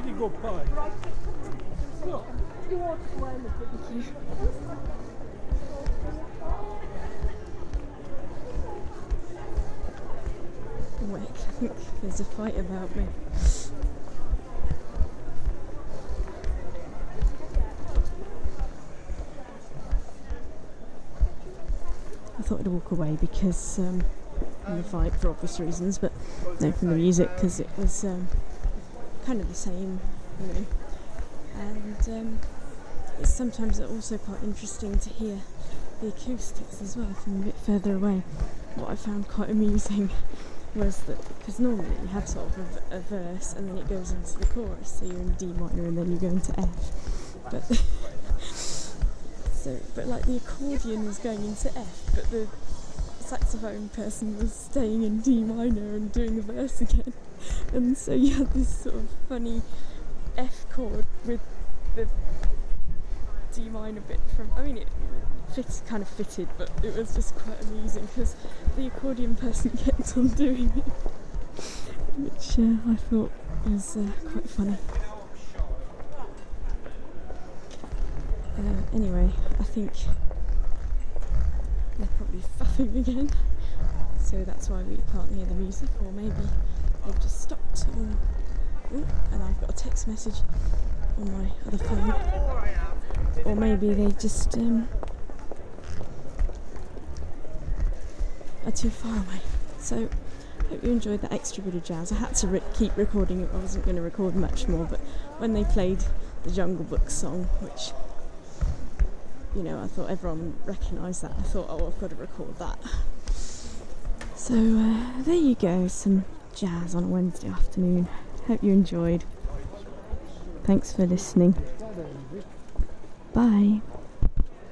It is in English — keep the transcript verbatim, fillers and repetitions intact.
go pie. No. Thank you. Wait, I think there's a fight about me. I thought I'd walk away because um, in the fight for obvious reasons, but no, from the music, because it was um, kind of the same, you know. And um, it's sometimes also quite interesting to hear the acoustics as well from a bit further away. What I found quite amusing was that, because normally you have sort of a, a verse and then it goes into the chorus, so you're in D minor and then you go into F. But so, but like the accordion was going into F, but the saxophone person was staying in D minor and doing the verse again, and so you had this sort of funny F chord with the D minor bit from. I mean, it fit, kind of fitted, but it was just quite amusing because the accordion person kept on doing it, which uh, I thought was uh, quite funny. Uh, anyway, I think they're probably faffing again, so that's why we can't hear the music, or maybe they've just stopped. Or, ooh, and I've got a text message on my other phone, or maybe they just um, are too far away. So hope you enjoyed that extra bit of jazz. I had to re- keep recording it. I wasn't going to record much more, but when they played the Jungle Book song, which, you know, I thought everyone would recognise that, I thought, oh, I've got to record that. So uh, there you go, some jazz on a Wednesday afternoon. Hope you enjoyed. Thanks for listening. Bye.